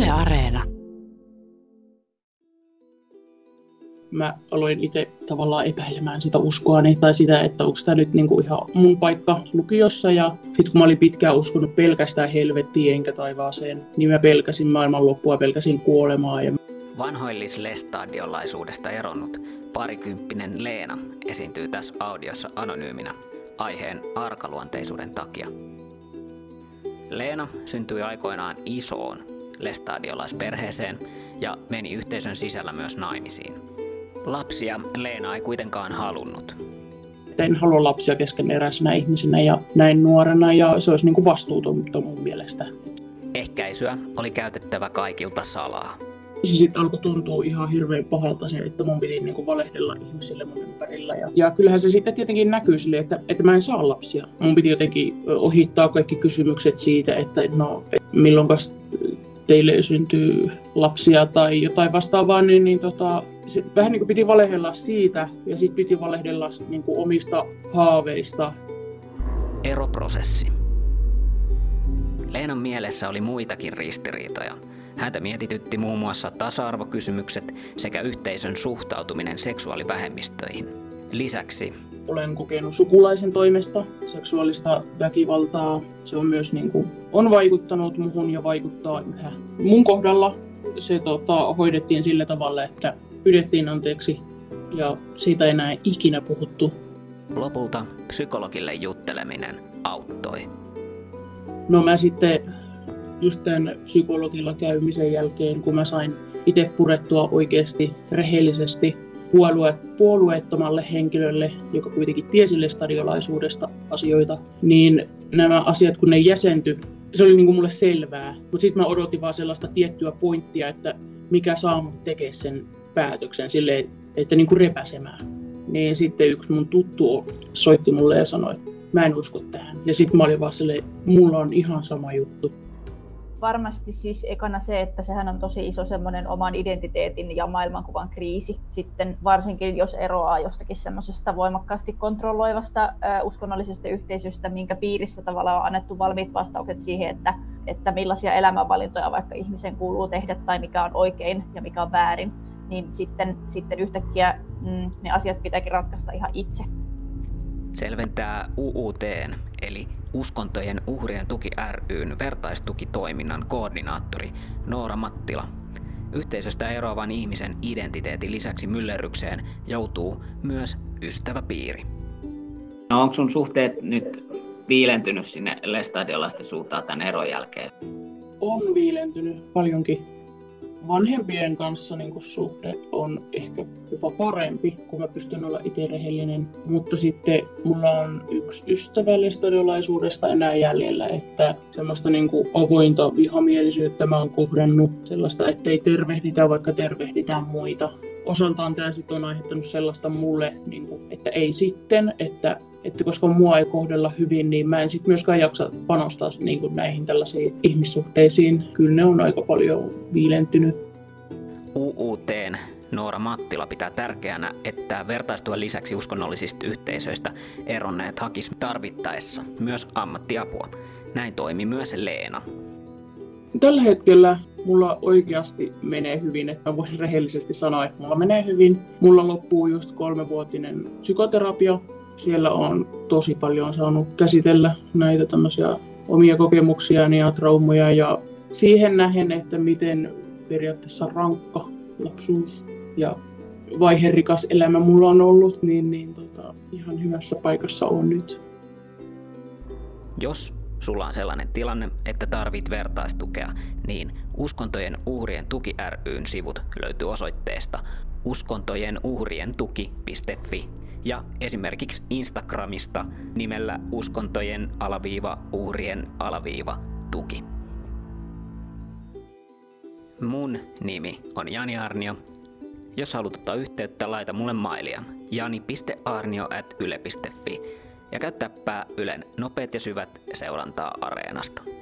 Yle Areena. Mä aloin itse tavallaan epäilemään sitä uskoani tai sitä, että onko tämä nyt niinku ihan mun paikka lukiossa. Ja sitten kun mä olin pitkään uskonut pelkästään helvettiin enkä taivaaseen, niin mä pelkäsin maailmanloppua, pelkäsin kuolemaa. Vanhoillis-lestadiolaisuudesta eronnut parikymppinen Leena esiintyy tässä audiossa anonyyminä aiheen arkaluonteisuuden takia. Leena syntyi aikoinaan isoon lestadiolaisperheeseen ja meni yhteisön sisällä myös naimisiin. Lapsia Leena ei kuitenkaan halunnut. En halua lapsia keskeneräisenä ihmisenä ja näin nuorena, ja se olisi niin kuin vastuutonta mun mielestä. Ehkäisyä oli käytettävä kaikilta salaa. Sitten alkoi tuntua ihan hirveän pahalta se, että mun piti niin kuin valehdella ihmisille mun ympärillä. Ja kyllähän se sitten tietenkin näkyy sille, että mä en saa lapsia. Mun piti jotenkin ohittaa kaikki kysymykset siitä, että milloinkas teille syntyy lapsia tai jotain vastaavaa, vähän niin kuin piti valehdella siitä ja sitten piti valehdella niin kuin omista haaveista. Eroprosessi. Leenan mielessä oli muitakin ristiriitoja. Häntä mietitytti muun muassa tasa-arvokysymykset sekä yhteisön suhtautuminen seksuaalivähemmistöihin. Lisäksi olen kokenut sukulaisen toimesta seksuaalista väkivaltaa. Se on myös on vaikuttanut muhun ja vaikuttaa yhä. Mun kohdalla se hoidettiin sillä tavalla, että pyydettiin anteeksi ja siitä ei enää ikinä puhuttu. Lopulta psykologille jutteleminen auttoi. No mä sitten just tämän psykologilla käymisen jälkeen, kun mä sain itse purettua oikeasti rehellisesti puolueettomalle henkilölle, joka kuitenkin tiesi lestadiolaisuudesta asioita, niin nämä asiat kun ne jäsentyi, se oli mulle selvää. Mutta sitten mä odotin vaan sellaista tiettyä pointtia, että mikä saa mut tekemään sen päätöksen silleen, että repäsemään. Niin sitten yksi mun tuttu soitti mulle ja sanoi, että mä en usko tähän. Ja sitten mä olin vaan silleen, mulla on ihan sama juttu. Varmasti siis ekana se, että sehän on tosi iso semmoinen oman identiteetin ja maailmankuvan kriisi. Sitten varsinkin jos eroaa jostakin semmoisesta voimakkaasti kontrolloivasta uskonnollisesta yhteisöstä, minkä piirissä tavallaan on annettu valmiit vastaukset siihen, että millaisia elämänvalintoja vaikka ihmisen kuuluu tehdä tai mikä on oikein ja mikä on väärin, niin sitten yhtäkkiä ne asiat pitääkin ratkaista ihan itse. Selventää UUT:n eli Uskontojen uhrien tuki ry:n vertaistukitoiminnan koordinaattori Noora Mattila. Yhteisöstä eroavan ihmisen identiteetin lisäksi myllerrykseen joutuu myös ystäväpiiri. No, onko sun suhteet nyt viilentynyt sinne lestadiolaisten suuntaan tämän eron jälkeen? On viilentynyt paljonkin. Vanhempien kanssa suhde on ehkä jopa parempi, kun mä pystyn olla itse rehellinen. Mutta sitten mulla on yksi ystävä lestadiolaisuudesta enää jäljellä, että semmoista avointa vihamielisyyttä mä oon kohdannut. Sellaista, ettei tervehditä, vaikka tervehditään muita. Osaltaan tää sitten on aiheuttanut sellaista mulle, että ei sitten, että koska mua ei kohdella hyvin, niin mä en sitten myöskään jaksa panostaa näihin tällaisiin ihmissuhteisiin. Kyllä ne on aika paljon viilentynyt. UUT:n Noora Mattila pitää tärkeänä, että vertaistuen lisäksi uskonnollisista yhteisöistä eronneet hakis tarvittaessa myös ammattiapua. Näin toimi myös Leena. Tällä hetkellä mulla oikeasti menee hyvin, että mä voin rehellisesti sanoa, että mulla menee hyvin. Mulla loppuu just 3-vuotinen psykoterapia. Siellä on tosi paljon saanut käsitellä näitä tämmöisiä omia kokemuksiani ja traumoja ja siihen nähen, että miten periaatteessa rankka lapsuus ja vaiherikas elämä mulla on ollut, niin ihan hyvässä paikassa on nyt. Jos sulla on sellainen tilanne, että tarvit vertaistukea, niin Uskontojen uhrien tuki ry:n sivut löytyy osoitteesta uskontojenuhrientuki.fi. Ja esimerkiksi Instagramista nimellä uskontojen_uhrien_tuki. Mun nimi on Jani Arnio. Jos haluat ottaa yhteyttä, laita mulle mailia jani.arnio@yle.fi ja käy täppää Ylen Nopeat ja syvät seurantaa Areenasta.